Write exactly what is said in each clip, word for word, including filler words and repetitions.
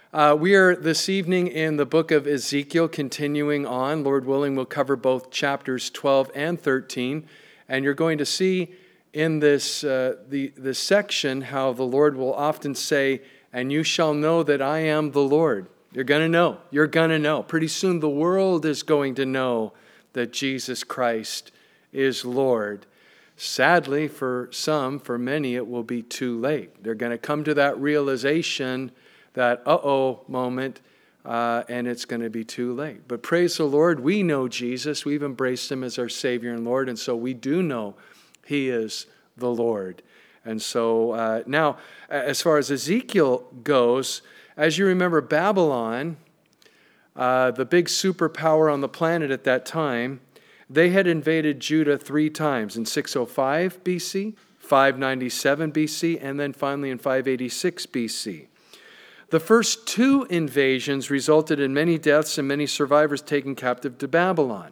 Uh, we are this evening in the book of Ezekiel, continuing on. Lord willing, we'll cover both chapters twelve and thirteen. And you're going to see in this, uh, the, this section how the Lord will often say, "And you shall know that I am the Lord." You're going to know. You're going to know. Pretty soon the world is going to know that Jesus Christ is Lord. Sadly, for some, for many, it will be too late. They're going to come to that realization, that uh-oh moment, uh, and it's going to be too late. But praise the Lord, we know Jesus. We've embraced him as our Savior and Lord, and so we do know he is the Lord. And so uh, now, as far as Ezekiel goes, as you remember, Babylon, uh, the big superpower on the planet at that time, they had invaded Judah three times, in six oh five B C, five ninety-seven B C, and then finally in five eighty-six B C. The first two invasions resulted in many deaths and many survivors taken captive to Babylon.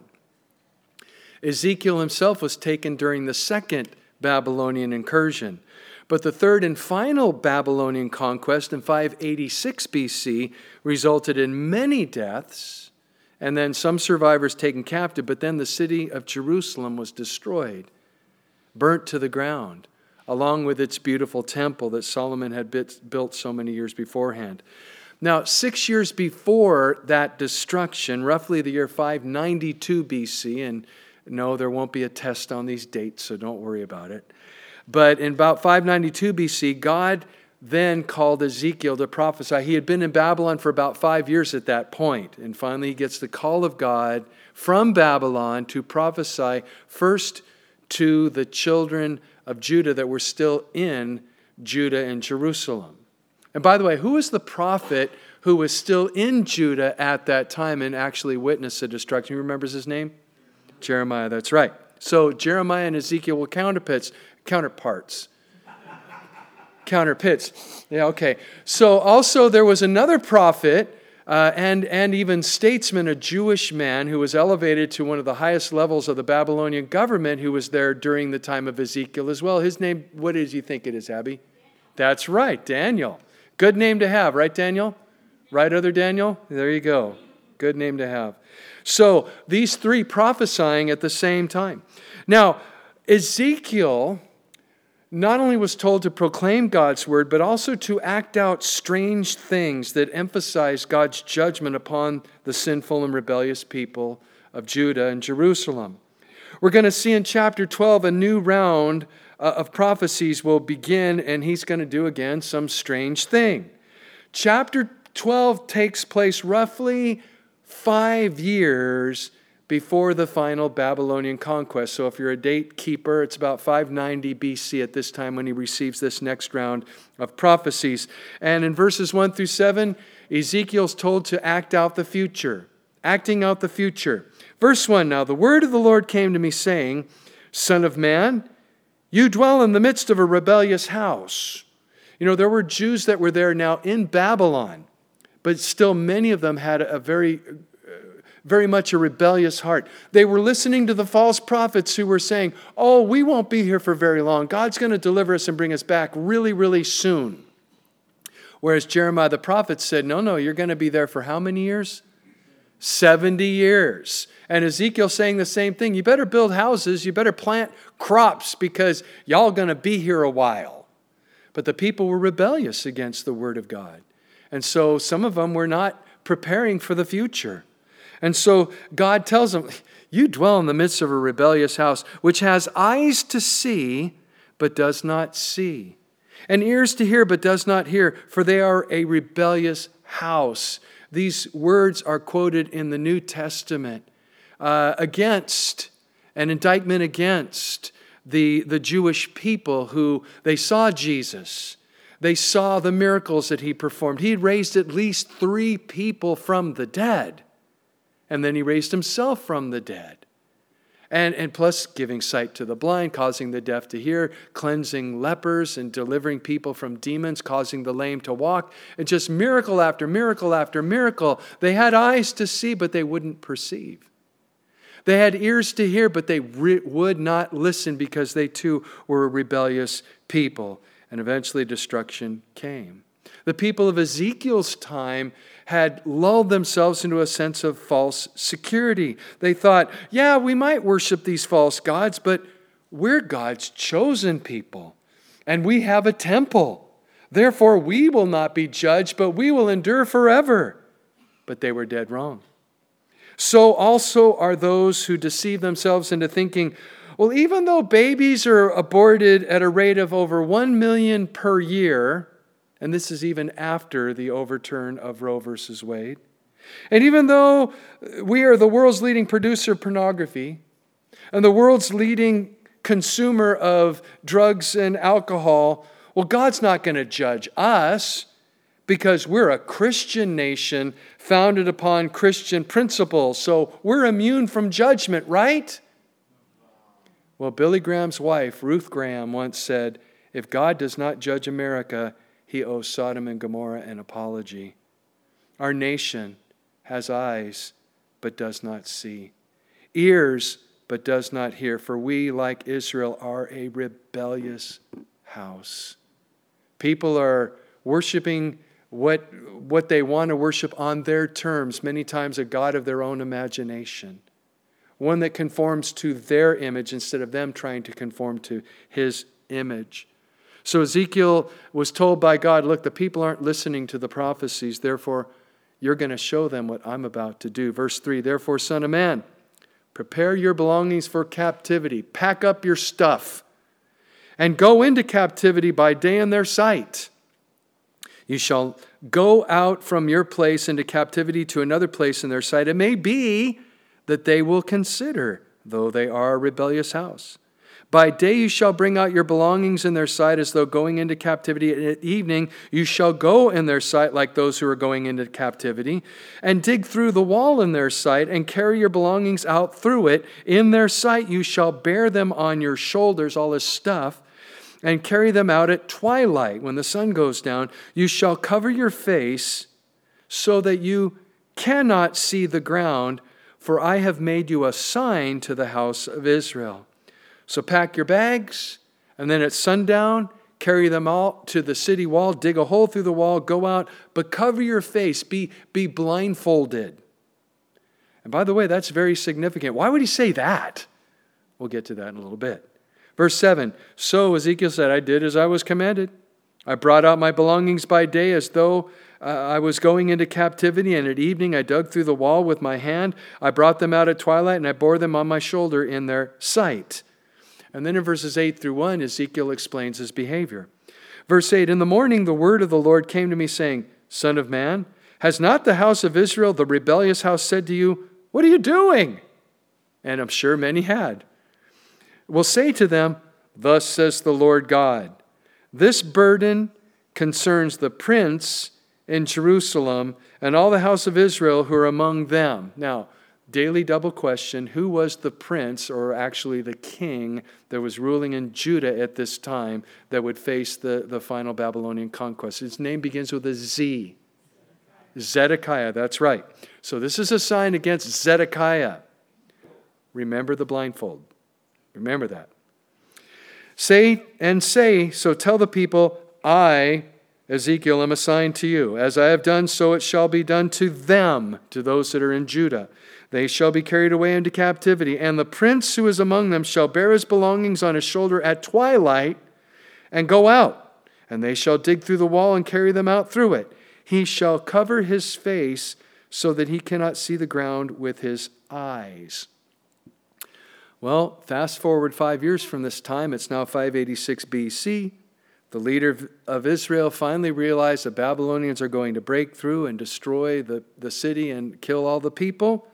Ezekiel himself was taken during the second Babylonian incursion. But the third and final Babylonian conquest in five eighty-six B C resulted in many deaths and then some survivors taken captive. But then the city of Jerusalem was destroyed, burnt to the ground, along with its beautiful temple that Solomon had built so many years beforehand. Now, six years before that destruction, roughly the year five ninety-two B C, and no, there won't be a test on these dates, so don't worry about it. But in about five ninety-two B C, God then called Ezekiel to prophesy. He had been in Babylon for about five years at that point, and finally he gets the call of God from Babylon to prophesy first to the children of Judah that were still in Judah and Jerusalem. And by the way, who was the prophet who was still in Judah at that time and actually witnessed the destruction? Who remembers his name? Jeremiah, that's right. So Jeremiah and Ezekiel were counterparts. Counterparts. Counterpits. Yeah, okay. So also there was another prophet uh, and, and even statesman, a Jewish man who was elevated to one of the highest levels of the Babylonian government, who was there during the time of Ezekiel as well. His name, what did you think it is, Abby? That's right, Daniel. Good name to have, right, Daniel? Right, other Daniel? There you go. Good name to have. So these three prophesying at the same time. Now, Ezekiel not only was told to proclaim God's word, but also to act out strange things that emphasize God's judgment upon the sinful and rebellious people of Judah and Jerusalem. We're going to see in chapter twelve a new round of prophecies will begin, and he's going to do again some strange thing. Chapter twelve takes place roughly five years before the final Babylonian conquest. So if you're a date keeper, it's about five ninety B C at this time when he receives this next round of prophecies. And in verses one through seven, Ezekiel's told to act out the future. Acting out the future. Verse one, "Now the word of the Lord came to me, saying, Son of man, you dwell in the midst of a rebellious house." You know, there were Jews that were there now in Babylon, but still many of them had a very very much a rebellious heart. They were listening to the false prophets who were saying, "Oh, we won't be here for very long. God's going to deliver us and bring us back really, really soon." Whereas Jeremiah the prophet said, no, no, you're going to be there for how many years? seventy years. And Ezekiel saying the same thing. You better build houses. You better plant crops because y'all going to be here a while. But the people were rebellious against the word of God. And so some of them were not preparing for the future. And so God tells them, you dwell in the midst of a rebellious house, which has eyes to see, but does not see, and ears to hear, but does not hear, for they are a rebellious house. These words are quoted in the New Testament uh, against, an indictment against the, the Jewish people who, they saw Jesus. They saw the miracles that he performed. He had raised at least three people from the dead. And then he raised himself from the dead. And, and plus giving sight to the blind, causing the deaf to hear, cleansing lepers and delivering people from demons, causing the lame to walk. And just miracle after miracle after miracle. They had eyes to see, but they wouldn't perceive. They had ears to hear, but they re- would not listen because they too were a rebellious people. And eventually destruction came. The people of Ezekiel's time had lulled themselves into a sense of false security. They thought, yeah, we might worship these false gods, but we're God's chosen people, and we have a temple. Therefore, we will not be judged, but we will endure forever. But they were dead wrong. So also are those who deceive themselves into thinking, well, even though babies are aborted at a rate of over one million per year, and this is even after the overturn of Roe versus Wade, and even though we are the world's leading producer of pornography and the world's leading consumer of drugs and alcohol, well, God's not going to judge us because we're a Christian nation founded upon Christian principles. So we're immune from judgment, right? Well, Billy Graham's wife, Ruth Graham, once said, if God does not judge America, he owes Sodom and Gomorrah an apology. Our nation has eyes, but does not see, ears, but does not hear, for we, like Israel, are a rebellious house. People are worshiping what, what they want to worship on their terms, many times a god of their own imagination, one that conforms to their image instead of them trying to conform to his image. So Ezekiel was told by God, look, the people aren't listening to the prophecies, therefore you're going to show them what I'm about to do. Verse three, therefore, son of man, prepare your belongings for captivity. Pack up your stuff and go into captivity by day in their sight. You shall go out from your place into captivity to another place in their sight. It may be that they will consider, though they are a rebellious house. By day you shall bring out your belongings in their sight as though going into captivity. At evening you shall go in their sight like those who are going into captivity, and dig through the wall in their sight, and carry your belongings out through it. In their sight you shall bear them on your shoulders, all this stuff, and carry them out at twilight. When the sun goes down, you shall cover your face so that you cannot see the ground, for I have made you a sign to the house of Israel. So pack your bags, and then at sundown, carry them all to the city wall, dig a hole through the wall, go out, but cover your face, be, be blindfolded. And by the way, that's very significant. Why would he say that? We'll get to that in a little bit. Verse seven, so Ezekiel said, I did as I was commanded. I brought out my belongings by day as though uh, I was going into captivity, and at evening I dug through the wall with my hand. I brought them out at twilight, and I bore them on my shoulder in their sight. And then in verses eight through one, Ezekiel explains his behavior. Verse eight, in the morning the word of the Lord came to me, saying, Son of man, has not the house of Israel, the rebellious house, said to you, what are you doing? And I'm sure many had. Well, say to them, thus says the Lord God, this burden concerns the prince in Jerusalem and all the house of Israel who are among them. Now, daily double question, who was the prince, or actually the king, that was ruling in Judah at this time that would face the, the final Babylonian conquest? His name begins with a Z. Zedekiah, that's right. So this is a sign against Zedekiah. Remember the blindfold. Remember that. Say and say, so tell the people, I, Ezekiel, am assigned to you. As I have done, so it shall be done to them, to those that are in Judah. They shall be carried away into captivity, and the prince who is among them shall bear his belongings on his shoulder at twilight and go out, and they shall dig through the wall and carry them out through it. He shall cover his face so that he cannot see the ground with his eyes. Well, fast forward five years from this time, it's now five eighty-six B C. The leader of Israel finally realized the Babylonians are going to break through and destroy the, the city and kill all the people.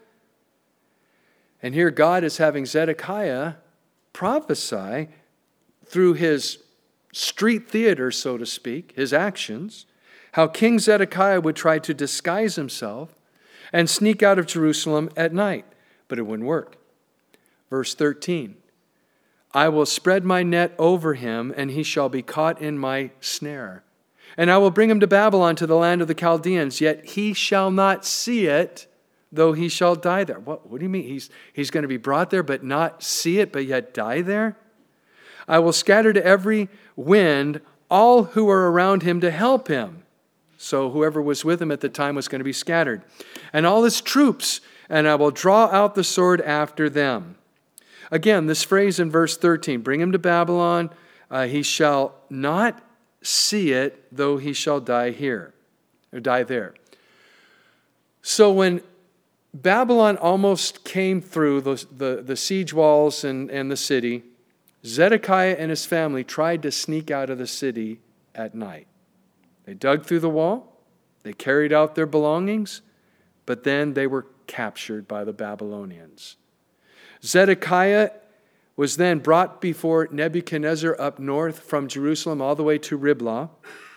And here God is having Zedekiah prophesy through his street theater, so to speak, his actions, how King Zedekiah would try to disguise himself and sneak out of Jerusalem at night. But it wouldn't work. Verse thirteen, I will spread my net over him, and he shall be caught in my snare. And I will bring him to Babylon, to the land of the Chaldeans, yet he shall not see it, though he shall die there. What, what do you mean? He's, he's going to be brought there, but not see it, but yet die there? I will scatter to every wind all who are around him to help him. So whoever was with him at the time was going to be scattered. And all his troops, and I will draw out the sword after them. Again, this phrase in verse thirteen, bring him to Babylon, uh, he shall not see it, though he shall die here, or die there. So when Babylon almost came through the, the, the siege walls and, and the city, Zedekiah and his family tried to sneak out of the city at night. They dug through the wall, they carried out their belongings, but then they were captured by the Babylonians. Zedekiah was then brought before Nebuchadnezzar up north from Jerusalem all the way to Riblah.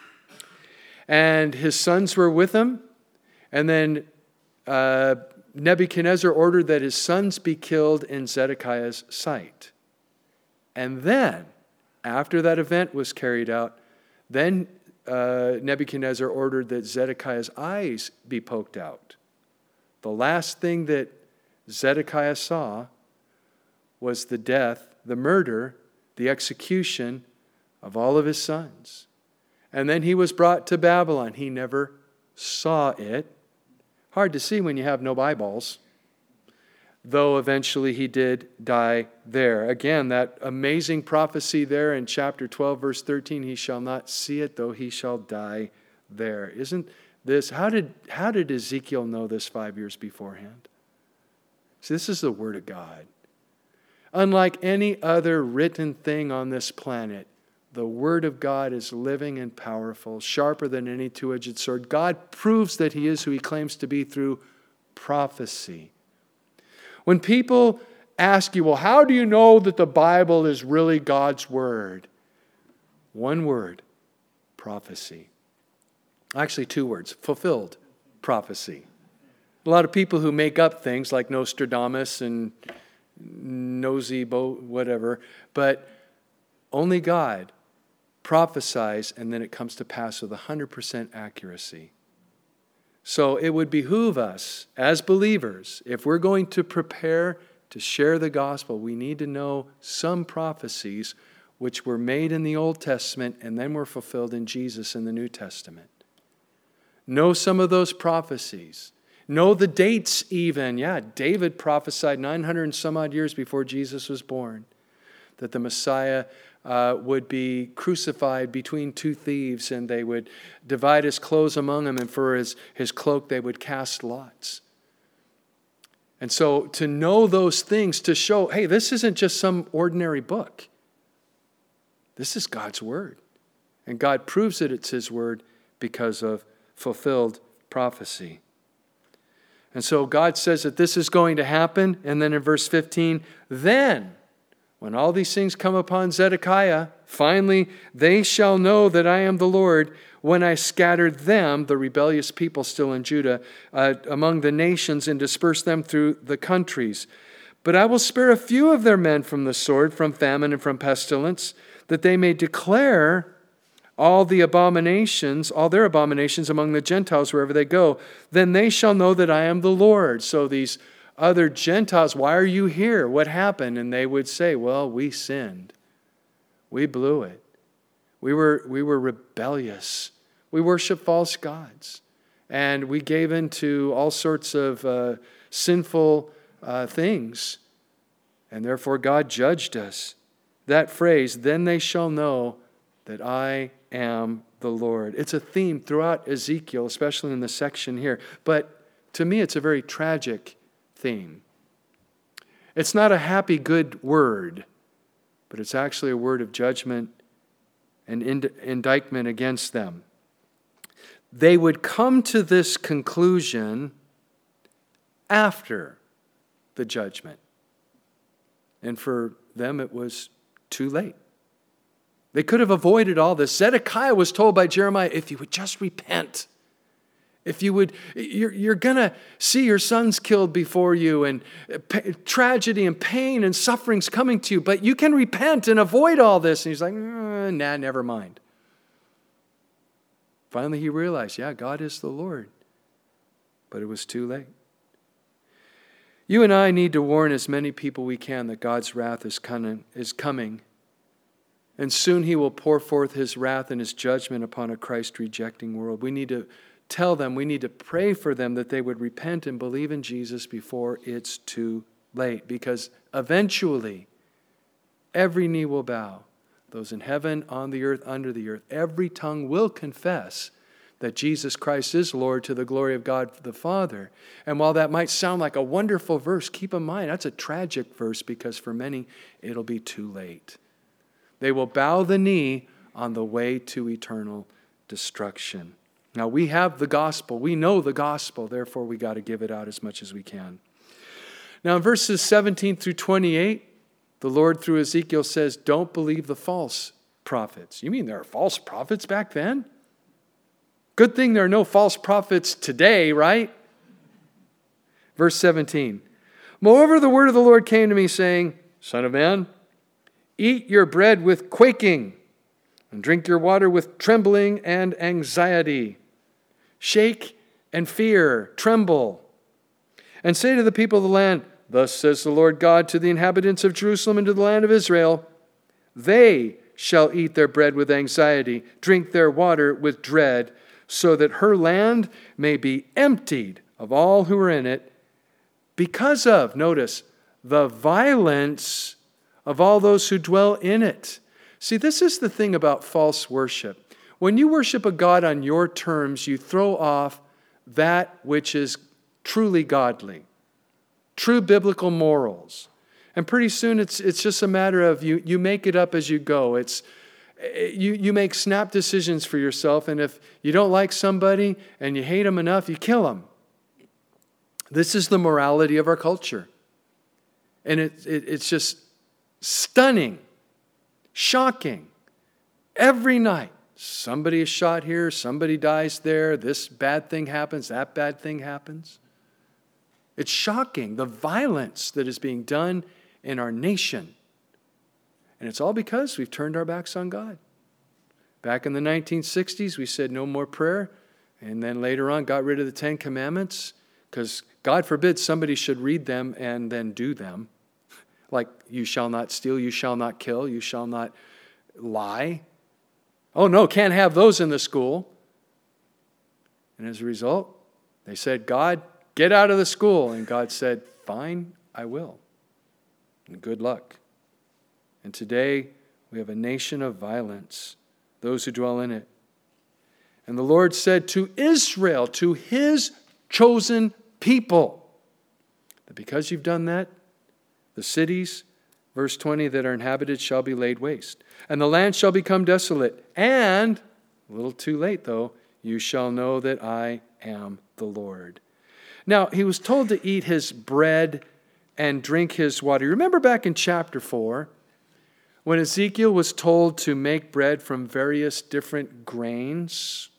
And his sons were with him. And then uh, Nebuchadnezzar ordered that his sons be killed in Zedekiah's sight. And then, after that event was carried out, then uh, Nebuchadnezzar ordered that Zedekiah's eyes be poked out. The last thing that Zedekiah saw was the death, the murder, the execution of all of his sons. And then he was brought to Babylon. He never saw it. Hard to see when you have no eyeballs. Though eventually he did die there. Again, that amazing prophecy there in chapter twelve, verse thirteen, he shall not see it, though he shall die there. Isn't this, how did, how did Ezekiel know this five years beforehand? See, this is the Word of God. Unlike any other written thing on this planet, the Word of God is living and powerful, sharper than any two-edged sword. God proves that He is who He claims to be through prophecy. When people ask you, well, how do you know that the Bible is really God's Word? One word, prophecy. Actually, two words, fulfilled prophecy. A lot of people who make up things like Nostradamus and nosy, whatever, but only God prophesies, and then it comes to pass with one hundred percent accuracy. So it would behoove us as believers, if we're going to prepare to share the gospel, we need to know some prophecies which were made in the Old Testament and then were fulfilled in Jesus in the New Testament. Know some of those prophecies. Know the dates even. Yeah, David prophesied nine hundred and some odd years before Jesus was born that the Messiah uh, would be crucified between two thieves, and they would divide his clothes among them, and for his, his cloak they would cast lots. And so to know those things, to show, hey, this isn't just some ordinary book. This is God's Word. And God proves that it's His Word because of fulfilled prophecy. And so God says that this is going to happen. And then in verse fifteen, then, when all these things come upon Zedekiah, finally they shall know that I am the Lord when I scattered them, the rebellious people still in Judah, uh, among the nations and dispersed them through the countries. But I will spare a few of their men from the sword, from famine and from pestilence, that they may declare all the abominations, all their abominations among the Gentiles wherever they go. Then they shall know that I am the Lord. So these other Gentiles, why are you here? What happened? And they would say, well, we sinned. We blew it. We were, we were rebellious. We worshiped false gods. And we gave in to all sorts of uh, sinful uh, things. And therefore God judged us. That phrase, then they shall know that I am the Lord. It's a theme throughout Ezekiel, especially in the section here. But to me, it's a very tragic theme. It's not a happy, good word, but it's actually a word of judgment and ind- indictment against them. They would come to this conclusion after the judgment. And for them, it was too late. They could have avoided all this. Zedekiah was told by Jeremiah, if you would just repent, if you would, you're, you're going to see your sons killed before you, and pa- tragedy and pain and suffering's coming to you, but you can repent and avoid all this. And he's like, eh, nah, never mind. Finally, he realized, yeah, God is the Lord. But it was too late. You and I need to warn as many people we can that God's wrath is coming, is coming. And soon he will pour forth his wrath and his judgment upon a Christ-rejecting world. We need to tell them, we need to pray for them that they would repent and believe in Jesus before it's too late. Because eventually, every knee will bow. Those in heaven, on the earth, under the earth. Every tongue will confess that Jesus Christ is Lord to the glory of God the Father. And while that might sound like a wonderful verse, keep in mind, that's a tragic verse because for many, it'll be too late. They will bow the knee on the way to eternal destruction. Now, we have the gospel. We know the gospel. Therefore, we got to give it out as much as we can. Now, in verses seventeen through twenty-eight, the Lord through Ezekiel says, don't believe the false prophets. You mean there are false prophets back then? Good thing there are no false prophets today, right? Verse seventeen. Moreover, the word of the Lord came to me, saying, Son of man, eat your bread with quaking, and drink your water with trembling and anxiety. Shake and fear, tremble, and say to the people of the land, Thus says the Lord God to the inhabitants of Jerusalem and to the land of Israel, They shall eat their bread with anxiety, drink their water with dread, so that her land may be emptied of all who are in it, because of, notice, the violence of all those who dwell in it. See, this is the thing about false worship. When you worship a God on your terms, you throw off that which is truly godly, true biblical morals. And pretty soon it's it's just a matter of you, you make it up as you go. It's you, you make snap decisions for yourself, and if you don't like somebody and you hate them enough, you kill them. This is the morality of our culture. And it, it it's just stunning, shocking. Every night, somebody is shot here, somebody dies there, this bad thing happens, that bad thing happens. It's shocking, the violence that is being done in our nation. And it's all because we've turned our backs on God. Back in the nineteen sixties, we said no more prayer. And then later on, got rid of the Ten Commandments. Because God forbid somebody should read them and then do them. Like, you shall not steal, you shall not kill, you shall not lie. Oh no, can't have those in the school. And as a result, they said, God, get out of the school. And God said, fine, I will. And good luck. And today, we have a nation of violence, those who dwell in it. And the Lord said to Israel, to his chosen people, that because you've done that, the cities, verse twenty, that are inhabited shall be laid waste. And the land shall become desolate. And, a little too late though, you shall know that I am the Lord. Now, he was told to eat his bread and drink his water. You remember back in chapter four, when Ezekiel was told to make bread from various different grains?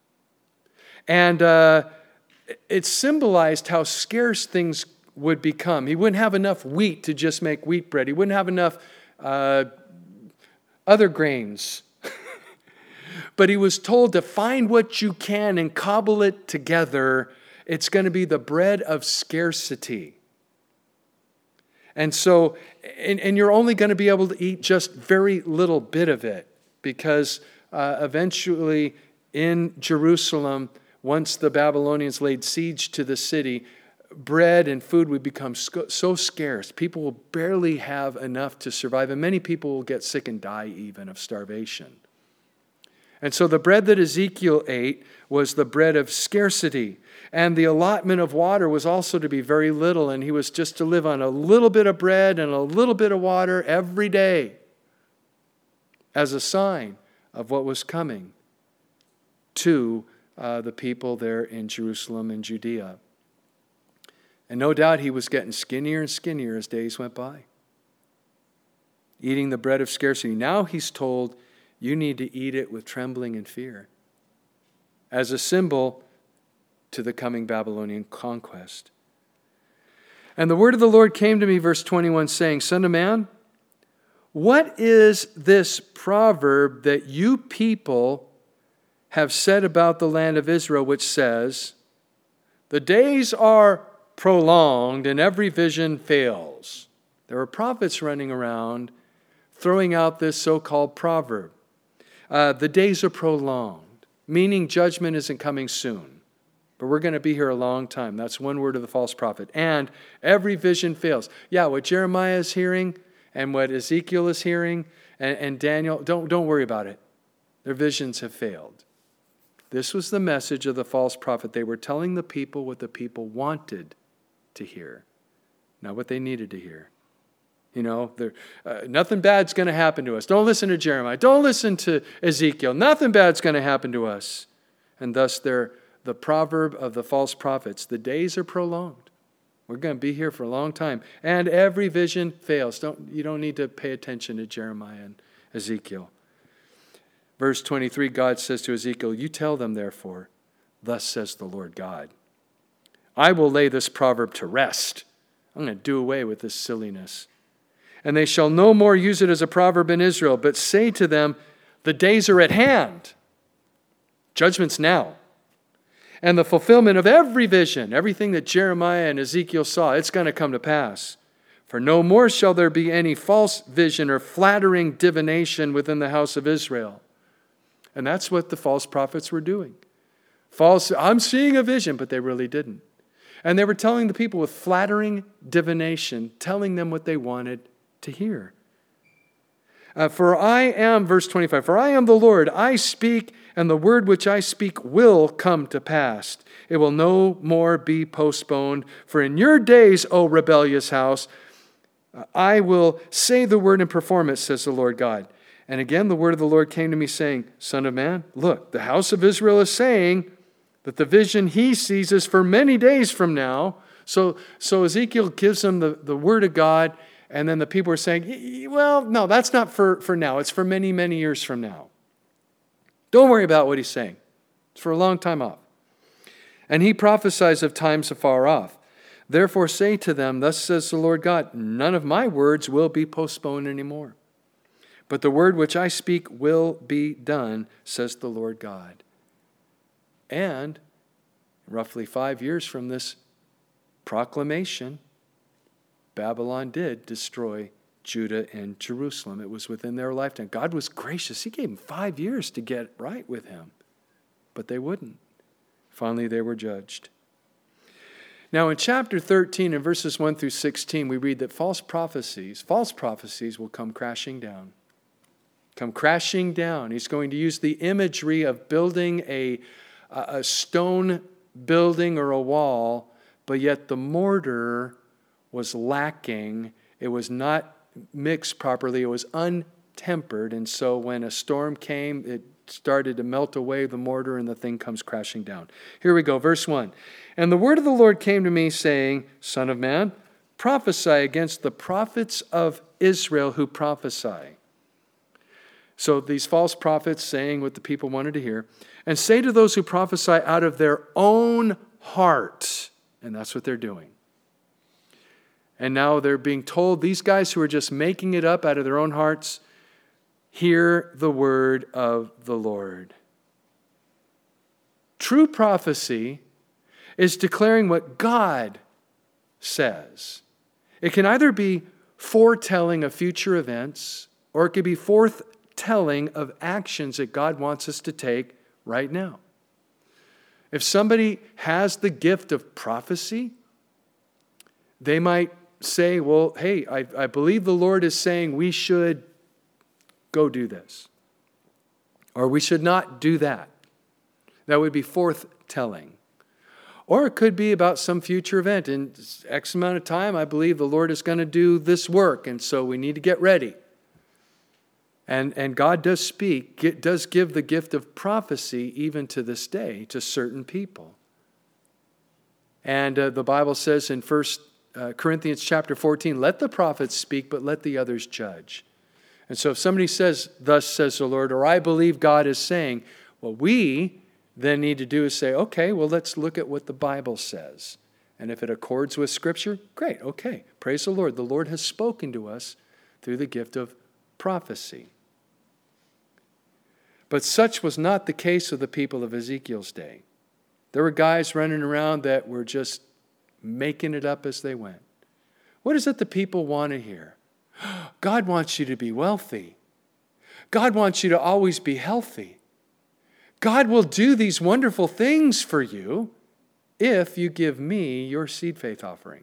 And uh, it symbolized how scarce things would become. He wouldn't have enough wheat to just make wheat bread. He wouldn't have enough uh, other grains. But he was told to find what you can and cobble it together. It's going to be the bread of scarcity. And so, and, and you're only going to be able to eat just very little bit of it, because uh, eventually in Jerusalem, once the Babylonians laid siege to the city, bread and food would become so scarce. People will barely have enough to survive, and many people will get sick and die even of starvation. And so the bread that Ezekiel ate was the bread of scarcity. And the allotment of water was also to be very little, and he was just to live on a little bit of bread and a little bit of water every day as a sign of what was coming to uh, the people there in Jerusalem and Judea. And no doubt he was getting skinnier and skinnier as days went by, eating the bread of scarcity. Now he's told, you need to eat it with trembling and fear, as a symbol to the coming Babylonian conquest. And the word of the Lord came to me, verse twenty-one, saying, Son of man, what is this proverb that you people have said about the land of Israel, which says, the days are prolonged and every vision fails? There were prophets running around throwing out this so-called proverb. Uh, the days are prolonged, meaning judgment isn't coming soon. But we're going to be here a long time. That's one word of the false prophet. And every vision fails. Yeah, what Jeremiah is hearing and what Ezekiel is hearing and, and Daniel, don't, don't worry about it. Their visions have failed. This was the message of the false prophet. They were telling the people what the people wanted to hear, not what they needed to hear. You know, uh, nothing bad's going to happen to us. Don't listen to Jeremiah. Don't listen to Ezekiel. Nothing bad's going to happen to us. And thus they're the proverb of the false prophets. The days are prolonged. We're going to be here for a long time. And every vision fails. Don't, you don't need to pay attention to Jeremiah and Ezekiel. Verse twenty-three, God says to Ezekiel, you tell them, therefore, thus says the Lord God, I will lay this proverb to rest. I'm going to do away with this silliness. And they shall no more use it as a proverb in Israel, but say to them, the days are at hand. Judgment's now. And the fulfillment of every vision, everything that Jeremiah and Ezekiel saw, it's going to come to pass. For no more shall there be any false vision or flattering divination within the house of Israel. And that's what the false prophets were doing. False, I'm seeing a vision, but they really didn't. And they were telling the people with flattering divination, telling them what they wanted to hear. Uh, for I am, verse twenty-five, for I am the Lord, I speak, and the word which I speak will come to pass. It will no more be postponed. For in your days, O rebellious house, I will say the word and perform it, says the Lord God. And again, the word of the Lord came to me saying, Son of man, look, the house of Israel is saying that the vision he sees is for many days from now. So, so Ezekiel gives them the, the word of God, and then the people are saying, well, no, that's not for, for now. It's for many, many years from now. Don't worry about what he's saying. It's for a long time off. And he prophesies of times afar off. Therefore say to them, thus says the Lord God, none of my words will be postponed anymore. But the word which I speak will be done, says the Lord God. And roughly five years from this proclamation, Babylon did destroy Judah and Jerusalem. It was within their lifetime. God was gracious. He gave them five years to get right with him. But they wouldn't. Finally, they were judged. Now, in chapter thirteen, in verses one through sixteen, we read that false prophecies, false prophecies will come crashing down. Come crashing down. He's going to use the imagery of building a, a stone building or a wall, but yet the mortar was lacking. It was not mixed properly. It was untempered. And so when a storm came, it started to melt away the mortar and the thing comes crashing down. Here we go, verse one. And the word of the Lord came to me saying, Son of man, prophesy against the prophets of Israel who prophesy. So these false prophets saying what the people wanted to hear, and say to those who prophesy out of their own heart, and that's what they're doing. And now they're being told, these guys who are just making it up out of their own hearts, hear the word of the Lord. True prophecy is declaring what God says. It can either be foretelling of future events, or it could be foretelling of actions that God wants us to take right now. If somebody has the gift of prophecy, they might say, well, hey, I, I believe the Lord is saying we should go do this. Or we should not do that. That would be foretelling. Or it could be about some future event. In X amount of time, I believe the Lord is going to do this work, and so we need to get ready. And, and God does speak, it does give the gift of prophecy even to this day to certain people. And uh, the Bible says in First Corinthians chapter fourteen, let the prophets speak, but let the others judge. And so if somebody says, thus says the Lord, or I believe God is saying, what we then need to do is say, okay, well, let's look at what the Bible says. And if it accords with Scripture, great, okay. Praise the Lord. The Lord has spoken to us through the gift of prophecy. But such was not the case of the people of Ezekiel's day. There were guys running around that were just making it up as they went. What is it the people want to hear? God wants you to be wealthy. God wants you to always be healthy. God will do these wonderful things for you if you give me your seed faith offering.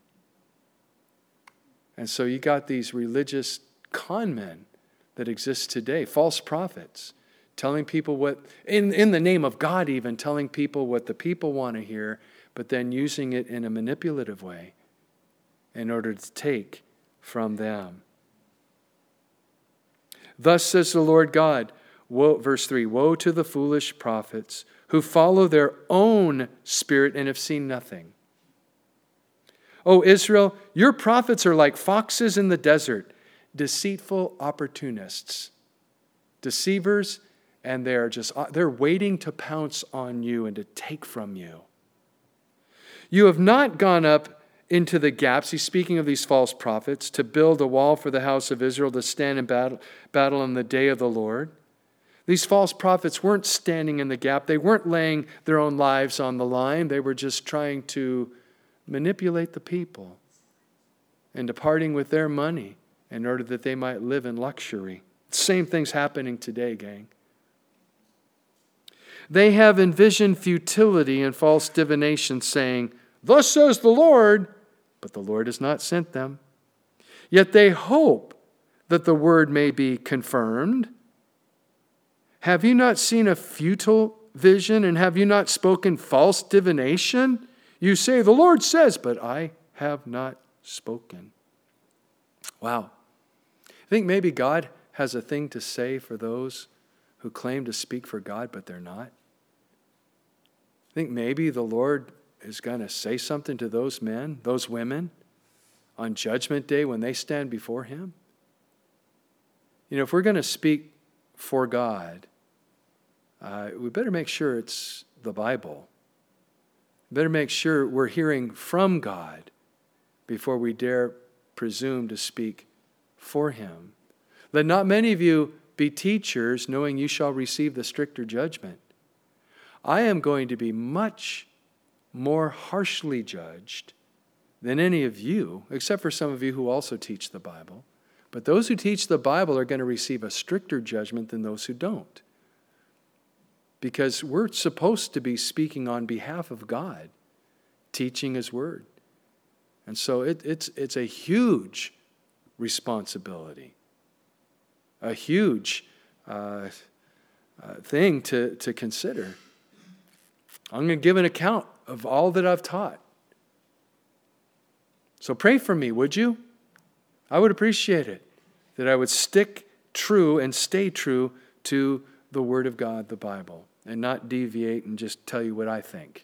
And so you got these religious con men that exist today, false prophets, telling people what, in, in the name of God even, telling people what the people want to hear, but then using it in a manipulative way in order to take from them. Thus says the Lord God, woe, verse three, woe to the foolish prophets who follow their own spirit and have seen nothing. O Israel, your prophets are like foxes in the desert, deceitful opportunists, deceivers, and they're just they're waiting to pounce on you and to take from you. You have not gone up into the gaps, he's speaking of these false prophets, to build a wall for the house of Israel to stand in battle, battle on the day of the Lord. These false prophets weren't standing in the gap. They weren't laying their own lives on the line. They were just trying to manipulate the people and departing with their money in order that they might live in luxury. Same thing's happening today, gang. They have envisioned futility and false divination, saying, "Thus says the Lord," but the Lord has not sent them. Yet they hope that the word may be confirmed. Have you not seen a futile vision, and have you not spoken false divination? You say, "The Lord says," but I have not spoken. Wow. I think maybe God has a thing to say for those who claim to speak for God, but they're not. I think maybe the Lord is going to say something to those men, those women, on Judgment Day when they stand before Him. You know, if we're going to speak for God, uh, we better make sure it's the Bible. We better make sure we're hearing from God before we dare presume to speak for Him. Let not many of you be teachers, knowing you shall receive the stricter judgment. I am going to be much more harshly judged than any of you, except for some of you who also teach the Bible. But those who teach the Bible are going to receive a stricter judgment than those who don't. Because we're supposed to be speaking on behalf of God, teaching His Word. And so it, it's, it's a huge responsibility, a huge uh, uh, thing to, to consider. I'm going to give an account of all that I've taught. So pray for me, would you? I would appreciate it, that I would stick true and stay true to the Word of God, the Bible, and not deviate and just tell you what I think.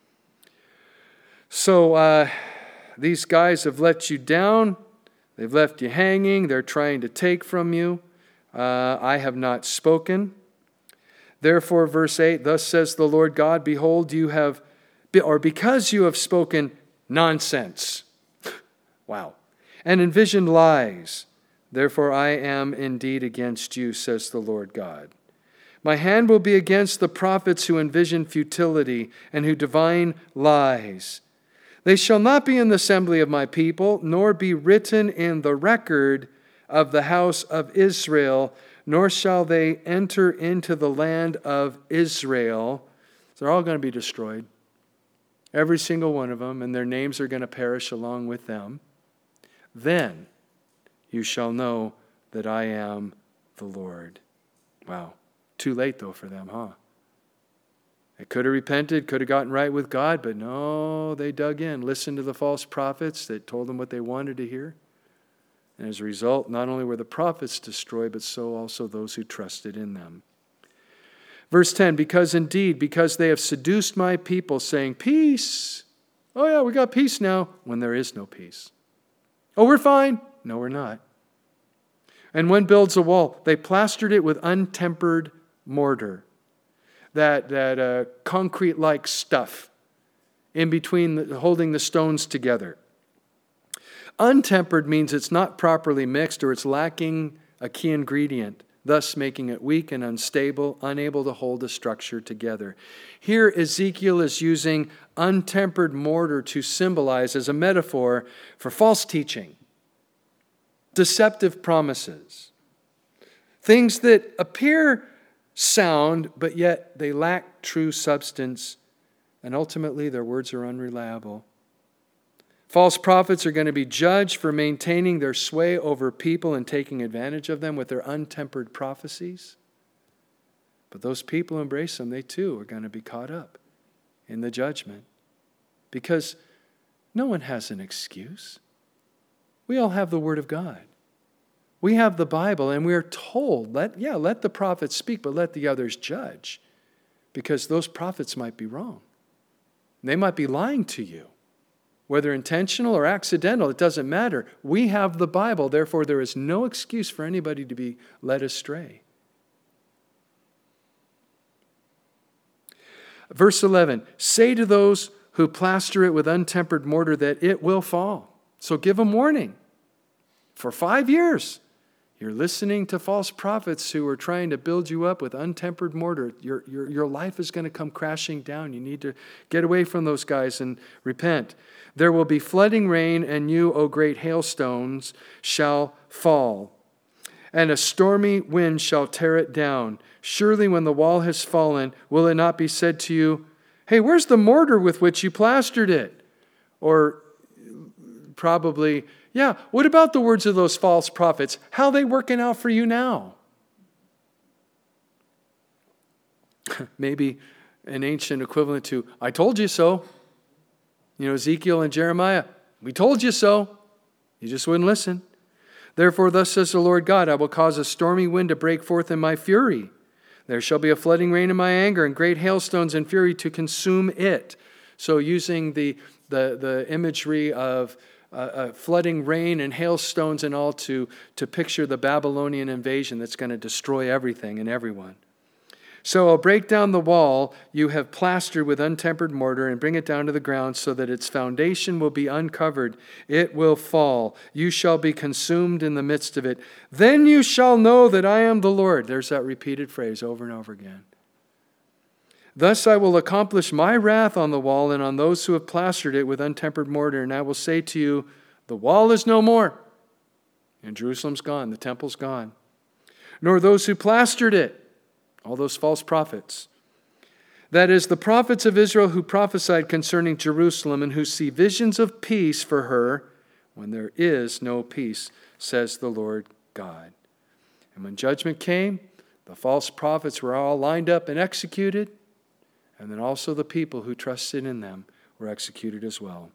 So uh, these guys have let you down. They've left you hanging. They're trying to take from you. Uh, I have not spoken. Therefore, verse eight, thus says the Lord God, behold, you have, or because you have spoken nonsense. Wow. And envisioned lies. Therefore, I am indeed against you, says the Lord God. My hand will be against the prophets who envision futility and who divine lies. They shall not be in the assembly of my people, nor be written in the record of the house of Israel, nor shall they enter into the land of Israel. So they're all going to be destroyed. Every single one of them, and their names are going to perish along with them. Then you shall know that I am the Lord. Wow. Too late, though, for them, huh? They could have repented, could have gotten right with God, but no, they dug in, listened to the false prophets that told them what they wanted to hear. And as a result, not only were the prophets destroyed, but so also those who trusted in them. Verse ten, because indeed, because they have seduced my people, saying, peace. Oh yeah, we got peace now, when there is no peace. Oh, we're fine. No, we're not. And one builds a wall, they plastered it with untempered mortar, that, that uh, concrete-like stuff in between, the, holding the stones together. Untempered means it's not properly mixed or it's lacking a key ingredient, thus making it weak and unstable, unable to hold the structure together. Here, Ezekiel is using untempered mortar to symbolize as a metaphor for false teaching. deceptive promises. Things that appear sound, but yet they lack true substance, and ultimately their words are unreliable. False prophets are going to be judged for maintaining their sway over people and taking advantage of them with their untempered prophecies. But those people who embrace them, they too are going to be caught up in the judgment. Because no one has an excuse. We all have the Word of God. We have the Bible, and we are told, let, yeah, let the prophets speak, but let the others judge. Because those prophets might be wrong. They might be lying to you. Whether intentional or accidental, it doesn't matter. We have the Bible, therefore there is no excuse for anybody to be led astray. Verse eleven, say to those who plaster it with untempered mortar that it will fall. So give them warning. For five years, you're listening to false prophets who are trying to build you up with untempered mortar. Your, your, your life is going to come crashing down. You need to get away from those guys and repent. There will be flooding rain, and you, O great hailstones, shall fall. And a stormy wind shall tear it down. Surely when the wall has fallen, will it not be said to you, hey, where's the mortar with which you plastered it? Or probably, yeah, what about the words of those false prophets? How are they working out for you now? Maybe an ancient equivalent to, I told you so. You know, Ezekiel and Jeremiah, we told you so. You just wouldn't listen. Therefore, thus says the Lord God, I will cause a stormy wind to break forth in my fury. There shall be a flooding rain in my anger, and great hailstones in fury to consume it. So using the, the, the imagery of uh, uh, flooding rain and hailstones and all to, to picture the Babylonian invasion that's going to destroy everything and everyone. So I'll break down the wall you have plastered with untempered mortar and bring it down to the ground so that its foundation will be uncovered. It will fall. You shall be consumed in the midst of it. Then you shall know that I am the Lord. There's that repeated phrase over and over again. Thus I will accomplish my wrath on the wall and on those who have plastered it with untempered mortar. And I will say to you, the wall is no more. And Jerusalem's gone. The temple's gone. Nor those who plastered it. All those false prophets. That is, the prophets of Israel who prophesied concerning Jerusalem and who see visions of peace for her when there is no peace, says the Lord God. And when judgment came, the false prophets were all lined up and executed, and then also the people who trusted in them were executed as well.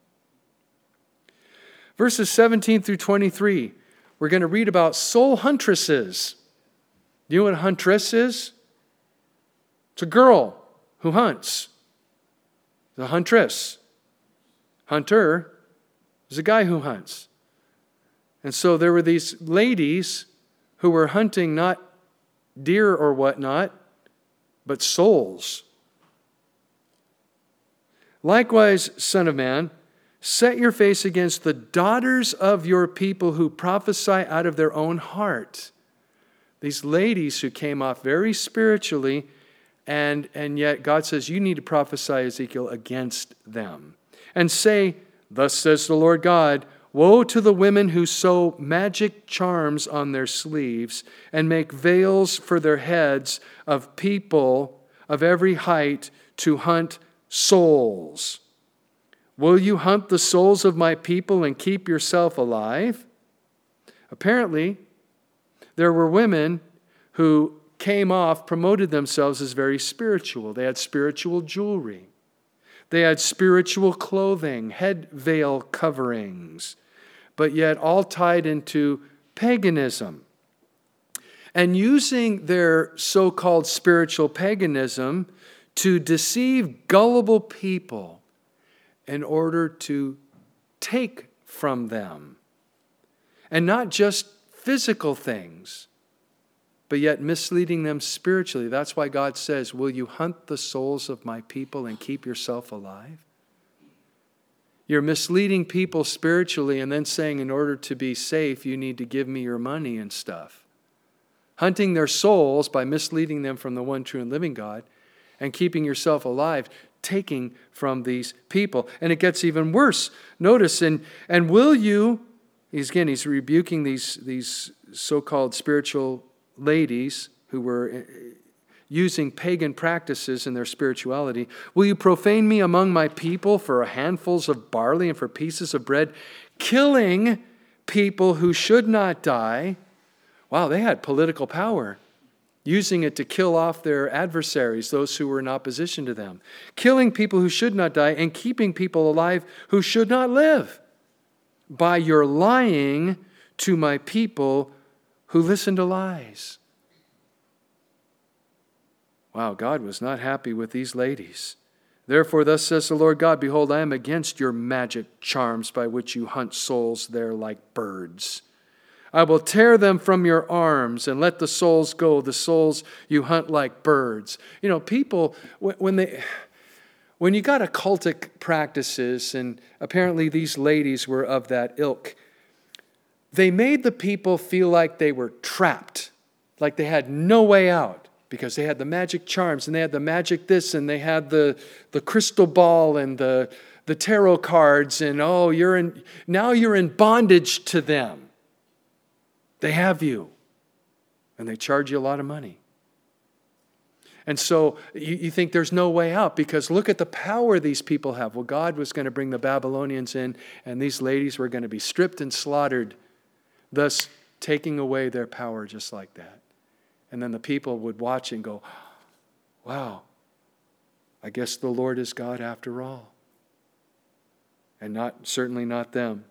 Verses seventeen through twenty-three, we're going to read about soul huntresses. Do you know what a huntress is? It's a girl who hunts. The huntress. Hunter is a guy who hunts. And so there were these ladies who were hunting not deer or whatnot, but souls. Likewise, Son of Man, set your face against the daughters of your people who prophesy out of their own heart. These ladies who came off very spiritually, And, and yet God says, you need to prophesy, Ezekiel, against them. And say, thus says the Lord God, woe to the women who sew magic charms on their sleeves and make veils for their heads of people of every height to hunt souls. Will you hunt the souls of my people and keep yourself alive? Apparently, there were women who came off, promoted themselves as very spiritual. They had spiritual jewelry. They had spiritual clothing, head veil coverings, but yet all tied into paganism. And using their so-called spiritual paganism to deceive gullible people in order to take from them. And not just physical things, but yet misleading them spiritually. That's why God says, will you hunt the souls of my people and keep yourself alive? You're misleading people spiritually and then saying, in order to be safe, you need to give me your money and stuff. Hunting their souls by misleading them from the one true and living God and keeping yourself alive, taking from these people. And it gets even worse. Notice, and, and will you, he's again, he's rebuking these, these so-called spiritual ladies who were using pagan practices in their spirituality. Will you profane me among my people for handfuls of barley and for pieces of bread, killing people who should not die? Wow, they had political power, using it to kill off their adversaries, those who were in opposition to them. Killing people who should not die and keeping people alive who should not live by your lying to my people who listen to lies. Wow, God was not happy with these ladies. Therefore, thus says the Lord God, behold, I am against your magic charms by which you hunt souls there like birds. I will tear them from your arms and let the souls go, the souls you hunt like birds. You know, people, when they, when you got occultic practices, and apparently these ladies were of that ilk, they made the people feel like they were trapped, like they had no way out. Because they had the magic charms, and they had the magic this, and they had the, the crystal ball and the, the tarot cards, and oh, you're in now you're in bondage to them. They have you, and they charge you a lot of money. And so you, you think there's no way out, because look at the power these people have. Well, God was going to bring the Babylonians in, and these ladies were going to be stripped and slaughtered, thus taking away their power just like that. And then the people would watch and go, wow, I guess the Lord is God after all. And not certainly not them.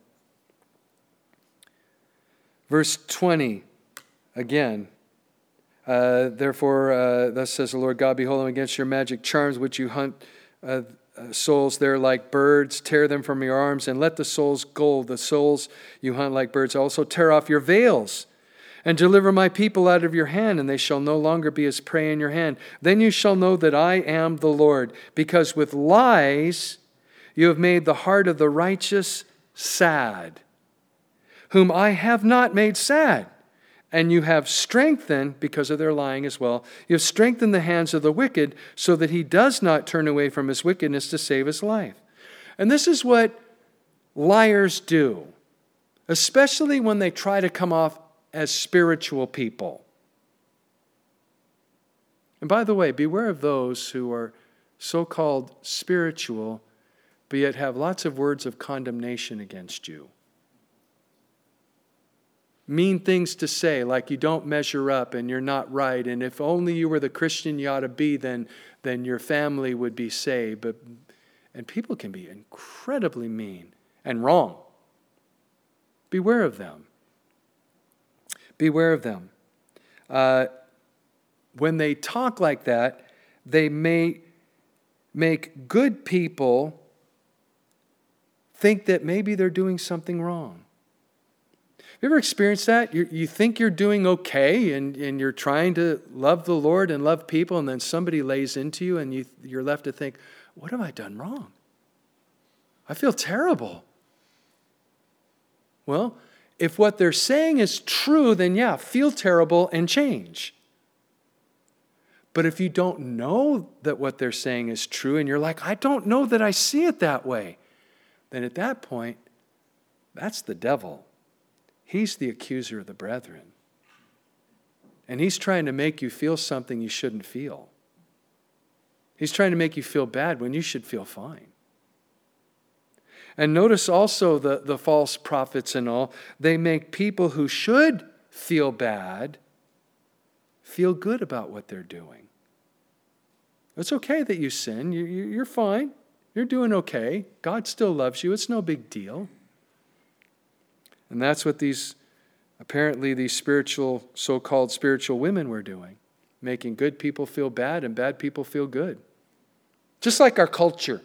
Verse twenty, again, uh, therefore, uh, thus says the Lord God, behold, I am against your magic charms, which you hunt uh, uh, souls there like birds, tear them from your arms, and let the souls go, the souls you hunt like birds. Also tear off your veils, and deliver my people out of your hand, and they shall no longer be as prey in your hand. Then you shall know that I am the Lord, because with lies you have made the heart of the righteous sad, whom I have not made sad. And you have strengthened, because of their lying as well, you have strengthened the hands of the wicked, so that he does not turn away from his wickedness to save his life. And this is what liars do, especially when they try to come off as spiritual people. And by the way, beware of those who are so-called spiritual, but yet have lots of words of condemnation against you. Mean things to say, like you don't measure up and you're not right, and if only you were the Christian you ought to be, then, then your family would be saved. But, and people can be incredibly mean and wrong. Beware of them. Beware of them. Uh, when they talk like that, they may make good people think that maybe they're doing something wrong. Have you ever experienced that? You, you think you're doing okay, and, and you're trying to love the Lord and love people, and then somebody lays into you, and you, you're left to think, what have I done wrong? I feel terrible. Well, if what they're saying is true, then yeah, feel terrible and change. But if you don't know that what they're saying is true, and you're like, I don't know that I see it that way, then at that point, that's the devil. He's the accuser of the brethren. And he's trying to make you feel something you shouldn't feel. He's trying to make you feel bad when you should feel fine. And notice also the, the false prophets and all, they make people who should feel bad feel good about what they're doing. It's okay that you sin. You, you, you're fine. You're doing okay. God still loves you. It's no big deal. And that's what these, apparently these spiritual, so-called spiritual women were doing, making good people feel bad and bad people feel good. Just like our culture.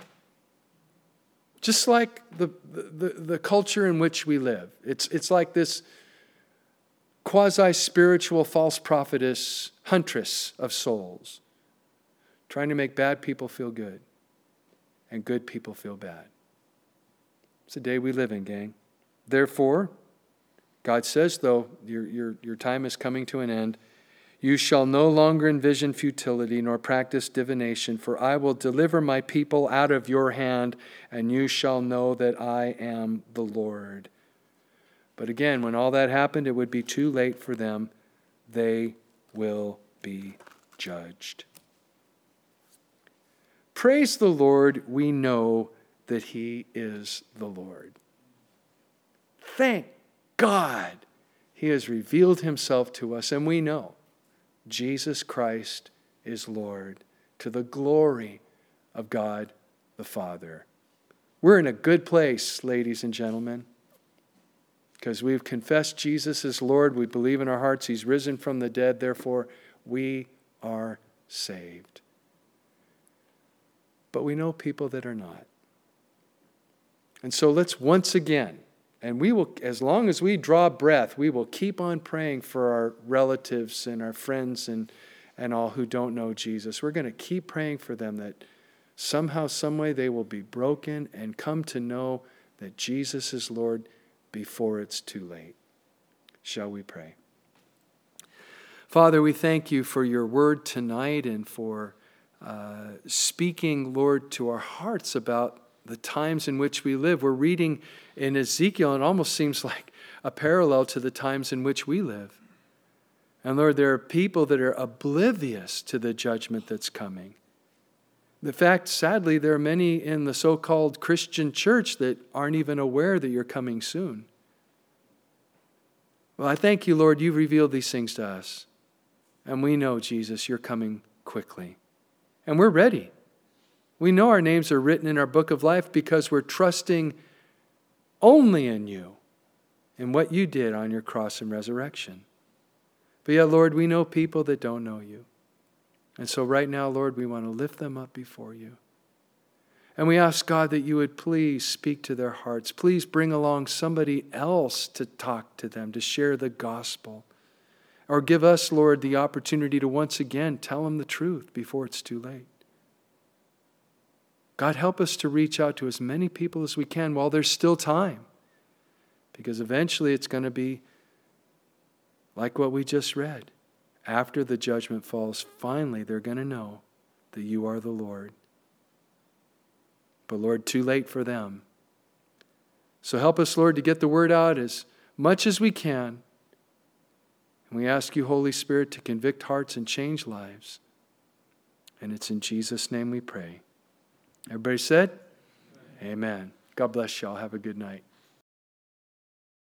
Just like the, the, the culture in which we live. It's, it's like this quasi-spiritual false prophetess, huntress of souls, trying to make bad people feel good and good people feel bad. It's the day we live in, gang. Therefore, God says, though, your, your, your time is coming to an end, you shall no longer envision futility nor practice divination, for I will deliver my people out of your hand, and you shall know that I am the Lord. But again, when all that happened, it would be too late for them. They will be judged. Praise the Lord, we know that He is the Lord. Thank God He has revealed Himself to us, and we know Jesus Christ is Lord, to the glory of God the Father. We're in a good place, ladies and gentlemen, because we've confessed Jesus as Lord. We believe in our hearts He's risen from the dead. Therefore, we are saved. But we know people that are not. And so let's once again, and we will, as long as we draw breath, we will keep on praying for our relatives and our friends and, and all who don't know Jesus. We're going to keep praying for them that somehow, some way they will be broken and come to know that Jesus is Lord before it's too late. Shall we pray? Father, we thank You for Your word tonight and for uh, speaking, Lord, to our hearts about the times in which we live. We're reading in Ezekiel, and it almost seems like a parallel to the times in which we live. And Lord, there are people that are oblivious to the judgment that's coming. In fact, sadly, there are many in the so-called Christian church that aren't even aware that You're coming soon. Well, I thank You, Lord, You've revealed these things to us. And we know, Jesus, You're coming quickly. And we're ready. We know our names are written in our book of life because we're trusting only in You and what You did on Your cross and resurrection. But yet, Lord, we know people that don't know You. And so right now, Lord, we want to lift them up before You. And we ask, God, that You would please speak to their hearts. Please bring along somebody else to talk to them, to share the gospel. Or give us, Lord, the opportunity to once again tell them the truth before it's too late. God, help us to reach out to as many people as we can while there's still time. Because eventually it's going to be like what we just read. After the judgment falls, finally they're going to know that You are the Lord. But Lord, too late for them. So help us, Lord, to get the word out as much as we can. And we ask You, Holy Spirit, to convict hearts and change lives. And it's in Jesus' name we pray. Everybody said? Amen. Amen. God bless y'all. Have a good night.